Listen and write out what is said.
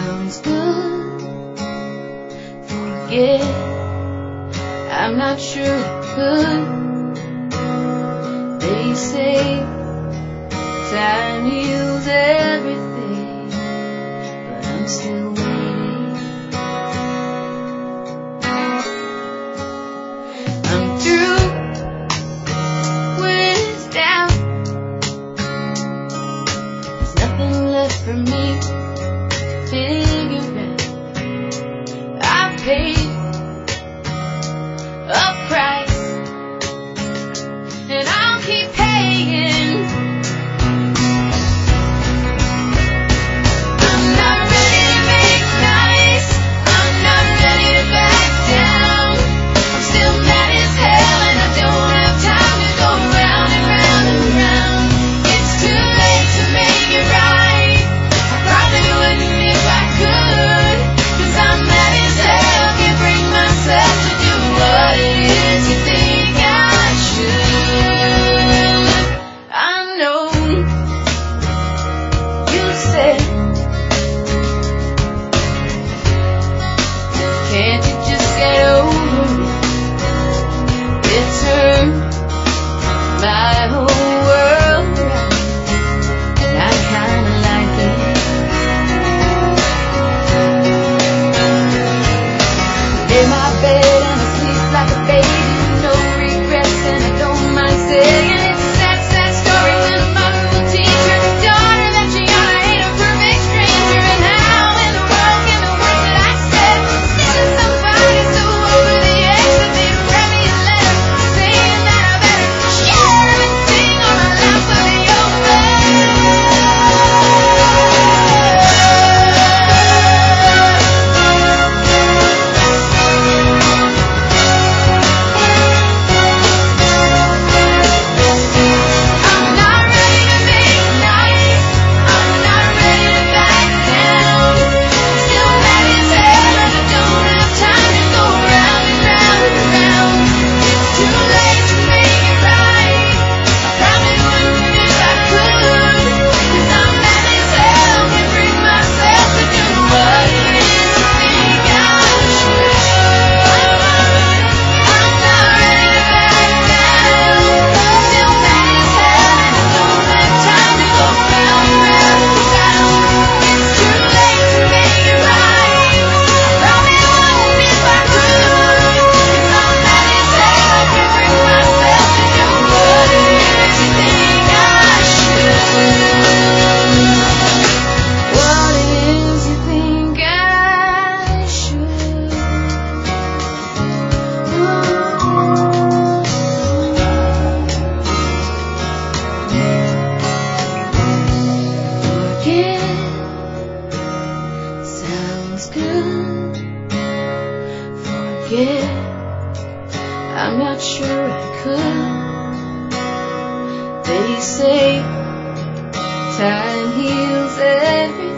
sounds good. Forget, I'm not sure I could. They say time heals everything, but I'm still waiting. I'm through when it's down. There's nothing left for me to figure out. I've paid a price, and I'll keep paying. I'm not ready to make nice. I'm not ready to back down. I'm still mad as hell, and I don't have time to go round and round and round. It's too late to make it right. I probably wouldn't if I could, 'cause I'm mad as hell. Can't bring myself to do what it is you think I should. I know you said, can't you just get over it? It turned my whole world around, and I kinda like it. In my bed and I sleep like a baby, no regrets, and I don't mind saying it's a sad, sad story when a mother will teach her daughter that she ought to hate a perfect stranger. And how in the world can the words that I said still to somebody so over the edge that they'd write me a letter saying that I better share everything or my life will be over. I'm not ready to make nice. I'm not ready to back down. I'm still mad as hell, and I don't have time to go round and round and round. It's too late to make it right. I probably wouldn't if I could, 'cause I'm mad as hell. Can't bring myself to do what it is you think I should. I'm not ready to back down. I'm still mad as hell, and I don't have time to go round and round and round. It's too late to make it right. I probably wouldn't if I could, 'cause I'm mad as hell. Can't bring myself to do what it is you think I should. What it is you think I should. Forget sounds good. Forget, I'm not sure I could. They say time heals everything.